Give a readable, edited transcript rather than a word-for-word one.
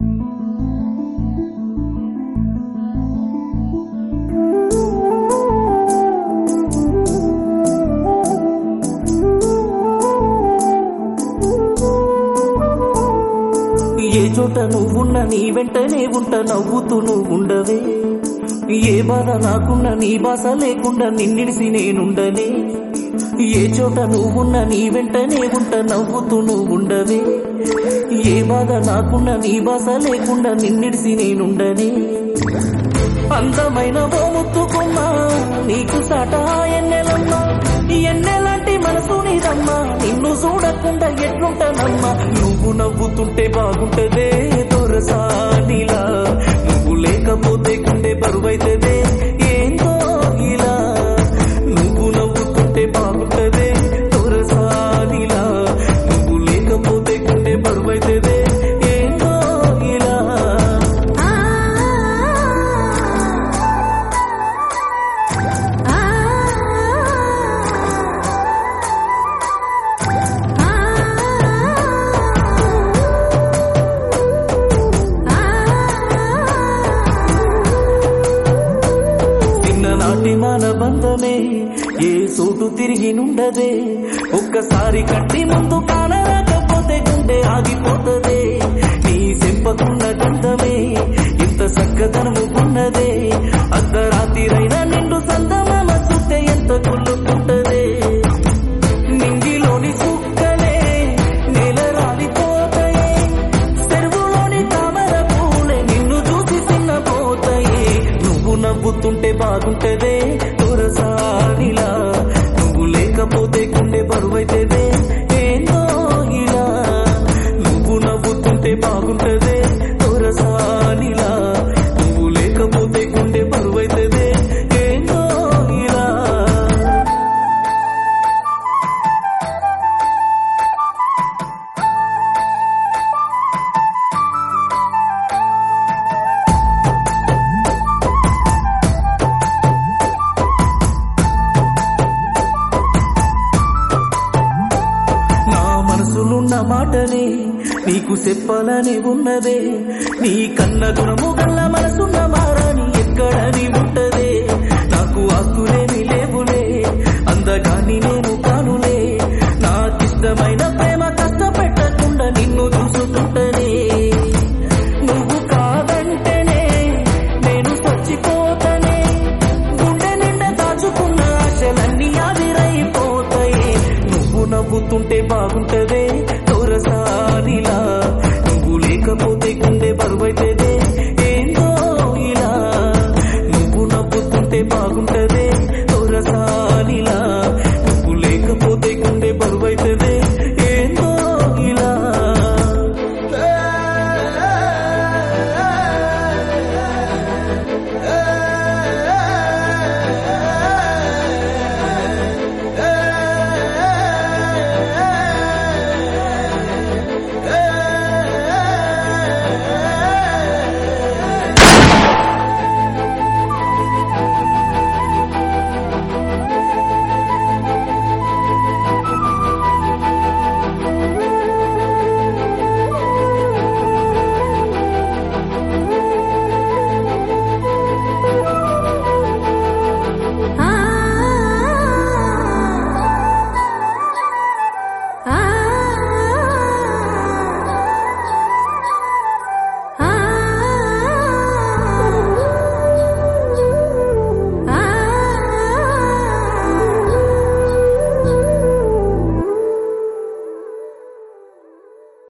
ఏ చోట నువ్వున్న నీ వెంటనే ఉంట నవ్వుతూ నువ్వుండవే, ఏ బాధ నాకున్న నీ బాస లేకుండా నిన్నిడిసి నేనుండనే. ఏ చోట నువ్వున్న నీ వెంటనే ఉంట నవ్వుతూ నువ్వుండవే, ఏ బాధ నాకున్న నీ బాస లేకుండా నిన్నిడిసి నేనుండనే. అందమైన ఓ ముత్తుకున్నా నీకు సాటా ఎన్నెలమ్మా, ఎన్నెలాంటి మనసు నీదమ్మా, నిన్ను చూడకుండా ఎట్లుంటానమ్మా. నువ్వు నవ్వుతుంటే బాగుంటదే దొరసానిలా, నువ్వు లేకపోతే గుండె బరువైతదే ఏందో ఇలా. నువ్వు నవ్వుతుంటే బాగుంటదే దొరసానిలా, నువ్వు లేకపోతే గుండె బరువైతదే ఏందో ఇలా. చిన్ననాటి మన బంధమే ఏ చోటు తిరిగి నుండదే, ఒక్కసారి కంటి ముందు కానరాకపోతే గుండె ఆగిపోతదే. నీ చెంపకున్న గంధమే ఇంత చక్కదనము ఉన్నదే, అర్ధరాత్రిరైనా నిండు సందమామ చూస్తే ఎంత కుళ్ళుకుంటదే. నింగిలోని సుక్కలే నేల రాలిపోతాయే, చెరువులోని తామర పూలే నిన్ను చూసి చిన్నపోతాయే. నువ్వు నవ్వుతుంటే బాగుంటదే దొరసానిలా, నువ్వు లేకపోతే గుండె బరువైతదే ఏందో ఇలా. నువ్వు నవ్వుతుంటే బాగుంటదే దొరసానిలా, నువ్వు లేకపోతే గుండె బరువైతదే ఏందో ఇలా. నా మనసులున్న మాటనే నీకు చెప్పాలని ఉన్నదే, నీ కన్న గుణము గల్ల మనసున్న మారాని ఎక్కడని ఉంటదే. నాకు ఆస్తులేమి లేవులే, అందగాని నేను కానులే, నాకిష్టమైన ప్రేమ కష్టపెట్టకుండా నిన్ను చూసుకుంటనే. నువ్వు కాదంటేనే నేను చచ్చిపోతనే, గుండె నిండా దాచుకున్న ఆశలన్నీ ఆవిరైపోతాయి. నువ్వు నవ్వుతుంటే బాగుంటదే దొరసానిలా, నువ్వు లేకపోతే గుండె బరువైతదే